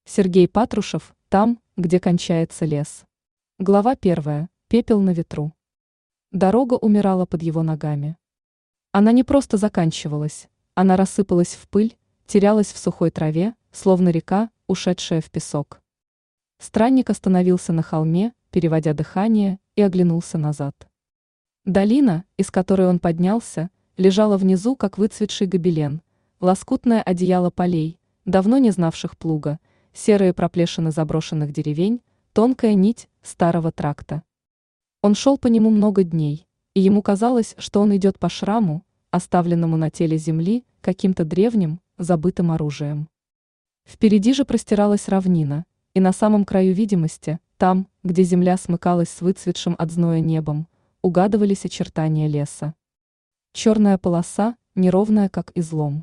Сергей Патрушев «Там, где кончается лес». Глава 1. Пепел на ветру. Дорога умирала под его ногами. Она не просто заканчивалась, она рассыпалась в пыль, терялась в сухой траве, словно река, ушедшая в песок. Странник остановился на холме, переводя дыхание, и оглянулся назад. Долина, из которой он поднялся, лежала внизу, как выцветший гобелен, лоскутное одеяло полей, давно не знавших плуга, серые проплешины заброшенных деревень, тонкая нить старого тракта. Он шел по нему много дней, и ему казалось, что он идет по шраму, оставленному на теле земли каким-то древним, забытым оружием. Впереди же простиралась равнина, и на самом краю видимости, там, где земля смыкалась с выцветшим от зноя небом, угадывались очертания леса. Черная полоса, неровная как излом.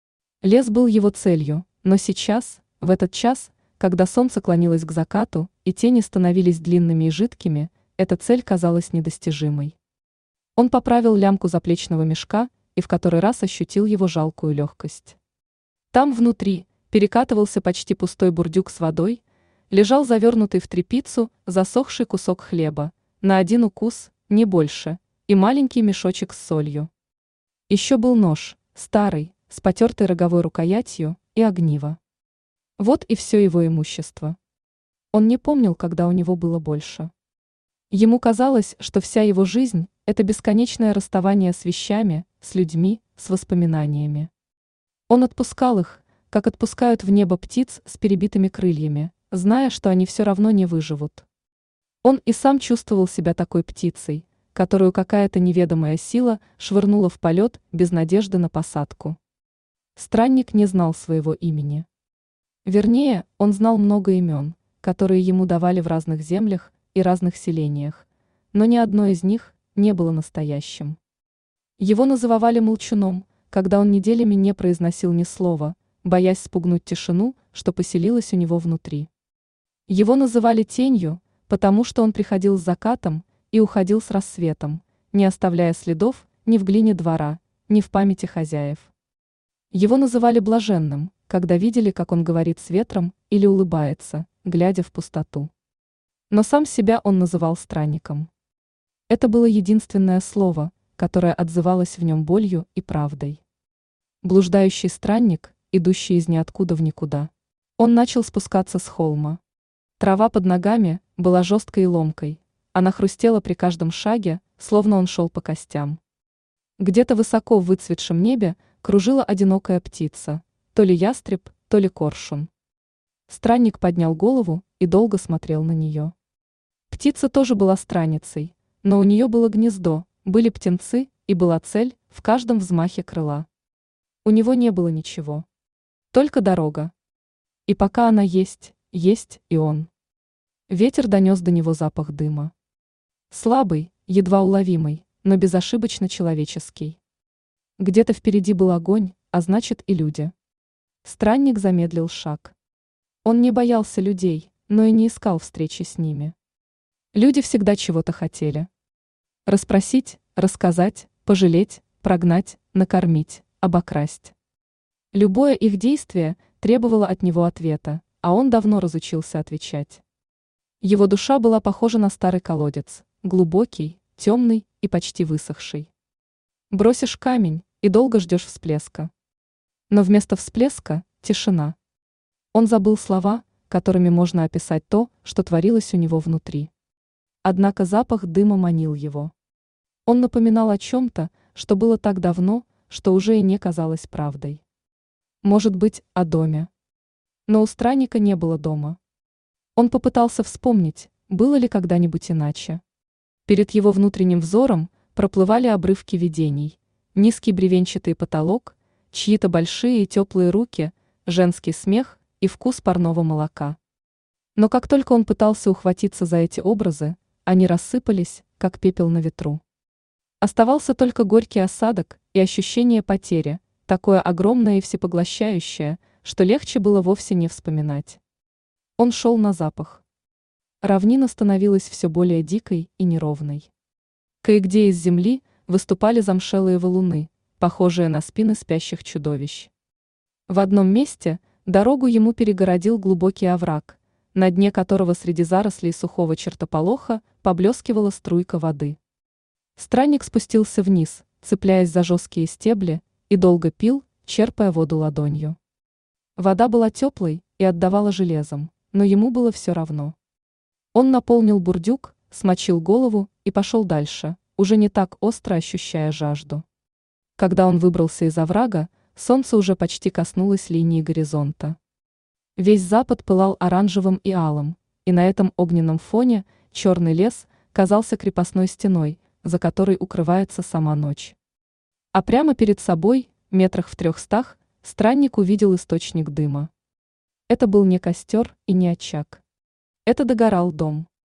Лес был его целью, но сейчас, в этот час, когда солнце клонилось к закату и тени становились длинными и жидкими, эта цель казалась недостижимой. Он поправил лямку заплечного мешка и в который раз ощутил его жалкую легкость. Там внутри перекатывался почти пустой бурдюк с водой, лежал завернутый в тряпицу засохший кусок хлеба, на один укус, не больше, и маленький мешочек с солью. Еще был нож, старый, с потертой роговой рукоятью, и огниво. Вот и все его имущество. Он не помнил, когда у него было больше. Ему казалось, что вся его жизнь – это бесконечное расставание с вещами, с людьми, с воспоминаниями. Он отпускал их, как отпускают в небо птиц с перебитыми крыльями, зная, что они все равно не выживут. Он и сам чувствовал себя такой птицей, которую какая-то неведомая сила швырнула в полет без надежды на посадку. Странник не знал своего имени. Вернее, он знал много имен, которые ему давали в разных землях и разных селениях, но ни одно из них не было настоящим. Его называли молчуном, когда он неделями не произносил ни слова, боясь спугнуть тишину, что поселилась у него внутри. Его называли тенью, потому что он приходил с закатом и уходил с рассветом, не оставляя следов ни в глине двора, ни в памяти хозяев. Его называли блаженным, когда видели, как он говорит с ветром или улыбается, глядя в пустоту. Но сам себя он называл странником. Это было единственное слово, которое отзывалось в нем болью и правдой. Блуждающий странник, идущий из ниоткуда в никуда. Он начал спускаться с холма. Трава под ногами была жесткой и ломкой, она хрустела при каждом шаге, словно он шел по костям. Где-то высоко в выцветшем небе кружила одинокая птица, то ли ястреб, то ли коршун. Странник поднял голову и долго смотрел на нее. Птица тоже была странницей, но у нее было гнездо, были птенцы и была цель в каждом взмахе крыла. У него не было ничего. Только дорога. И пока она есть, есть и он. Ветер донес до него запах дыма. Слабый, едва уловимый, но безошибочно человеческий. Где-то впереди был огонь, а значит и люди. Странник замедлил шаг. Он не боялся людей, но и не искал встречи с ними. Люди всегда чего-то хотели. Расспросить, рассказать, пожалеть, прогнать, накормить, обокрасть. Любое их действие требовало от него ответа, а он давно разучился отвечать. Его душа была похожа на старый колодец, глубокий, темный и почти высохший. Бросишь камень и долго ждешь всплеска. Но вместо всплеска – тишина. Он забыл слова, которыми можно описать то, что творилось у него внутри. Однако запах дыма манил его. Он напоминал о чем-то, что было так давно, что уже и не казалось правдой. Может быть, о доме. Но у странника не было дома. Он попытался вспомнить, было ли когда-нибудь иначе. Перед его внутренним взором проплывали обрывки видений, низкий бревенчатый потолок, чьи-то большие и теплые руки, женский смех и вкус парного молока. Но как только он пытался ухватиться за эти образы, они рассыпались, как пепел на ветру. Оставался только горький осадок и ощущение потери, такое огромное и всепоглощающее, что легче было вовсе не вспоминать. Он шел на запах. Равнина становилась все более дикой и неровной. Кое-где из земли выступали замшелые валуны, похожие на спины спящих чудовищ. В одном месте Дорогу ему перегородил глубокий овраг, на дне которого среди зарослей сухого чертополоха поблескивала струйка воды. Странник спустился вниз, цепляясь за жесткие стебли, и долго пил, черпая воду ладонью. Вода была теплой и отдавала железом, но ему было все равно. Он наполнил бурдюк, смочил голову и пошел дальше, уже не так остро ощущая жажду. Когда он выбрался из оврага, солнце уже почти коснулось линии горизонта. Весь запад пылал оранжевым и алым, и на этом огненном фоне черный лес казался крепостной стеной, за которой укрывается сама ночь. А прямо перед собой, метрах в 300, странник увидел источник дыма. Это был не костер и не очаг. Это догорал дом.